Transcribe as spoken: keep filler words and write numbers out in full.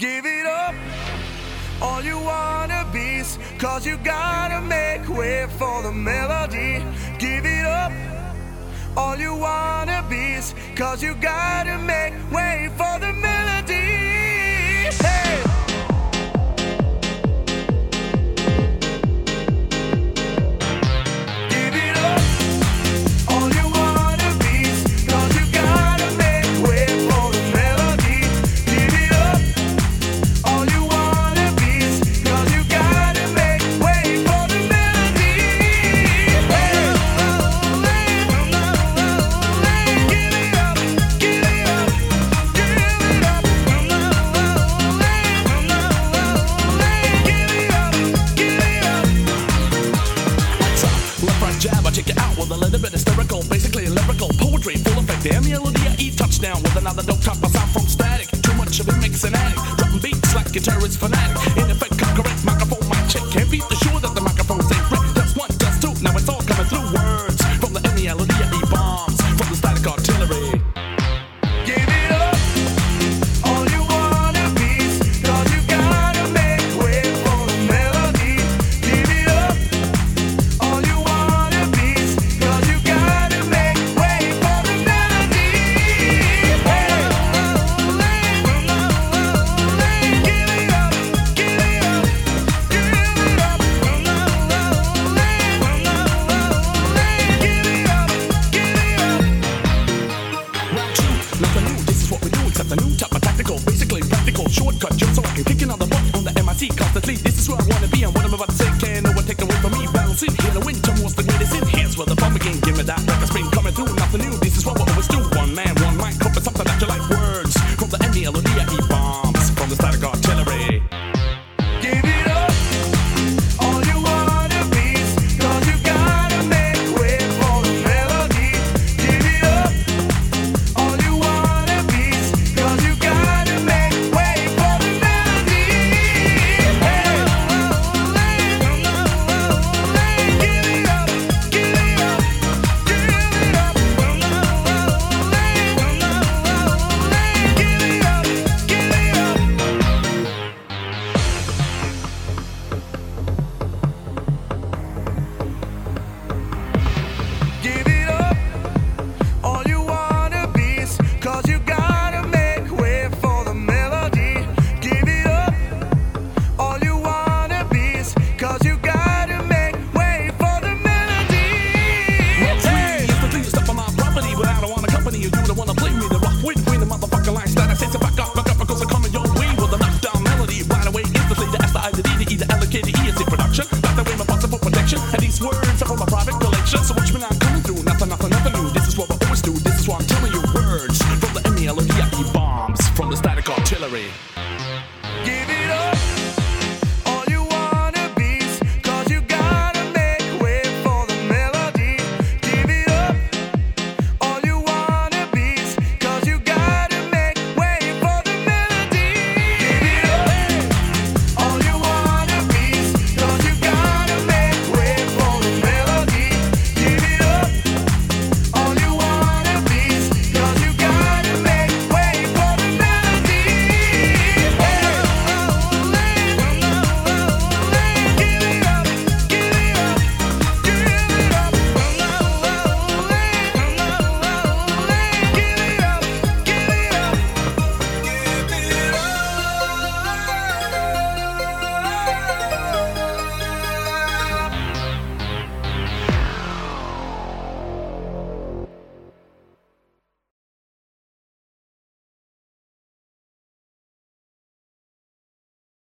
Give it up, all you wannabes, cause you gotta make way for the melody. Give it up, all you wannabes, cause you gotta make way for the melody. Hey! A little bit hysterical, basically lyrical poetry, full effect. Damn melody, I eat touchdown with another dope top. I sound from static. Too much of it makes an addict. Dropping beats like guitarist fanatic. In effect, correct microphone, mic check. Can't beat the sure that the microphone's ain't brick. That's one, that's two. Now it's all coming through. Words from the melody, I eat bombs from the static artillery. Give it up, all you wannabes, cause you gotta make way for the melody. Give it up, all you wannabes, cause you gotta make way for the melody. Hey! Give it up, give it up, give it up. Give it up, give it up. Round two, nothing new. This is what we do, except a new type of tactical, basically practical shortcut, just so I can kick another butt on the M I C constantly. This is where I wanna be, and what I'm about to say can't no one take away from me. Balancing here, the winter was the greatest in. Here's where the bump again. Give me that like a spring coming through. Nothing new. This is what we always do. One man, one mic, hoping something that you like. Words from the melody, I eat bombs from the static artillery. Give it up, all you wannabes, cause you gotta make way for the melody. Give it up, all you wannabes, cause you gotta make way for the melody. Hey! Give it up, give it up, give it up. Give it up, give it up. Give it up, all you wannabes, cause you gotta make way for the melody. Give it up, all you wannabes, cause you gotta make way for the melody. Hey! It's the thing you step on my property, but I don't want to accompany you. You don't want to play me the rough way between the motherfucking lines that I say to back up, back up, because I'm coming your way with a knockdown melody. Right away, instantly, the S, the I, the D, the E, the L, the K, the E, it's in production. That's the way my possible protection. And these words are from my private collection. So watch me now coming through. Nothing, nothing, nothing new. This is what we always do. This is what I'm telling you. Words from the melody, I eat bombs from the static artillery.